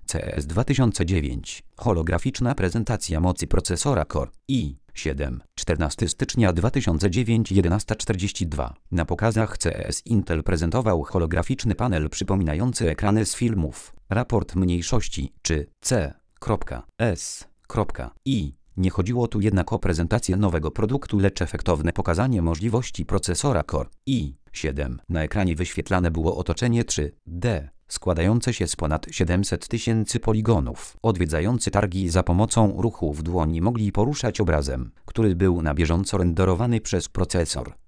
CES 2009. Holograficzna prezentacja mocy procesora Core i7. 14 stycznia 2009 11:42. Na pokazach CES Intel prezentował holograficzny panel przypominający ekrany z filmów. Raport mniejszości czy C.S.I. Nie chodziło tu jednak o prezentację nowego produktu, lecz efektowne pokazanie możliwości procesora Core i7. Na ekranie wyświetlane było otoczenie 3D, składające się z ponad 700 tysięcy poligonów. Odwiedzający targi za pomocą ruchu w dłoni mogli poruszać obrazem, który był na bieżąco renderowany przez procesor.